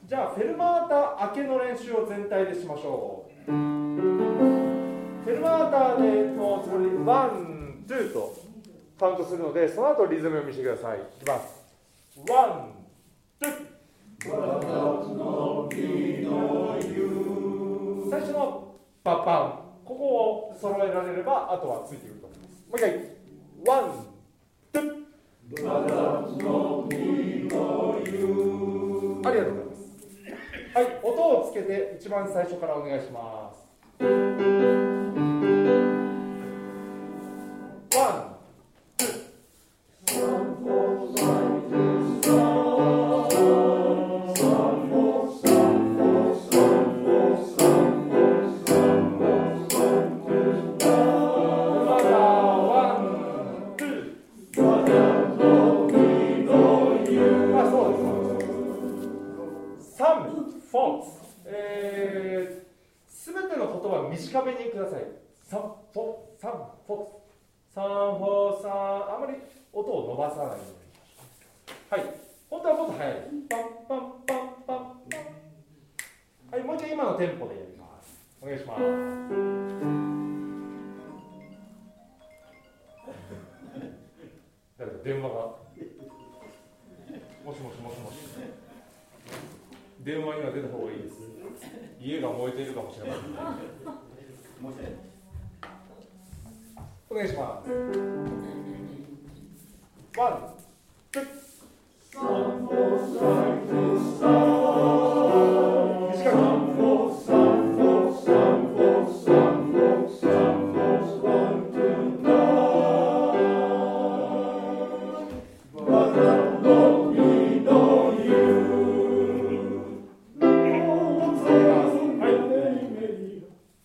じゃあフェルマータ明けの練習を全体でしましょう。フェルマータでのつもりワン、ツーとカウントするので、その後リズム読みしてください。いきます。ワン、ツー。最初のパッパン、ここを揃えられればあとはついてくると思います。もう一回。ワン、ツー。ありがとうございます。はい、音をつけて一番最初からお願いします。ワン、ツー。すべての言葉短めにください。サンフォサンフォサンフォサン、あまり音を伸ばさないように。はい、本当はもっと速い。パンパンパンパンパン。はい、もう一回今のテンポでやります。お願いします。誰か電話が。もしもしもしもし。電話には出た方がいいです。家が燃えているかもしれません。お願いします。ワン。